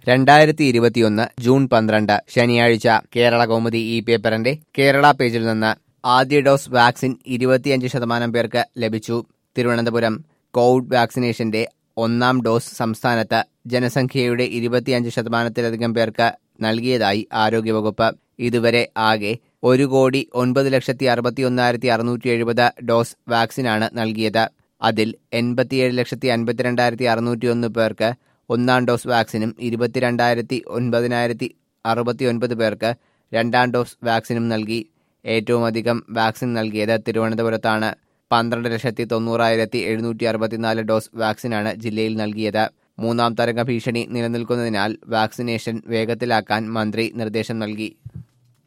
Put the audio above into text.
2021 June 12 ശനിയാഴ്ച കേരള കൗമുദി ഈ പേപ്പറിന്റെ കേരള പേജിൽ നിന്ന് ആദ്യ ഡോസ് വാക്സിൻ 25% പേർക്ക് ലഭിച്ചു. തിരുവനന്തപുരം കോവിഡ് വാക്സിനേഷന്റെ ഒന്നാം ഡോസ് സംസ്ഥാനത്ത് ജനസംഖ്യയുടെ 25%-ലധികം പേർക്ക് നൽകിയതായി ആരോഗ്യവകുപ്പ്. ഇതുവരെ ആകെ 1,09,61,670 ഡോസ് വാക്സിനാണ് നൽകിയത്. അതിൽ 87,52,601 പേർക്ക് ഒന്നാം ഡോസ് വാക്സിനും 22,09,069 പേർക്ക് രണ്ടാം ഡോസ് വാക്സിനും നൽകി. ഏറ്റവുമധികം വാക്സിൻ നൽകിയത് തിരുവനന്തപുരത്താണ്. 12,90,764 ഡോസ് വാക്സിനാണ് ജില്ലയിൽ നൽകിയത്. മൂന്നാം തരംഗ ഭീഷണി നിലനിൽക്കുന്നതിനാൽ വാക്സിനേഷൻ വേഗത്തിലാക്കാൻ മന്ത്രി നിർദ്ദേശം നൽകി.